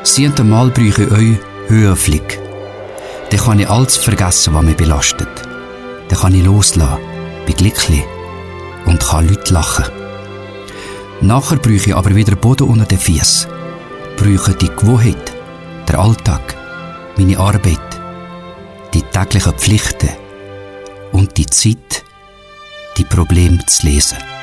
Das Mal brauche ich euch Höhenflick. Dann kann ich alles vergessen, was mich belastet. Dann kann ich loslassen, bin glücklich und kann Leute lachen. Nachher brauche ich aber wieder Boden unter den Füßen. Brauche die Gewohnheit, der Alltag, meine Arbeit, die täglichen Pflichten und die Zeit, die Probleme zu lesen.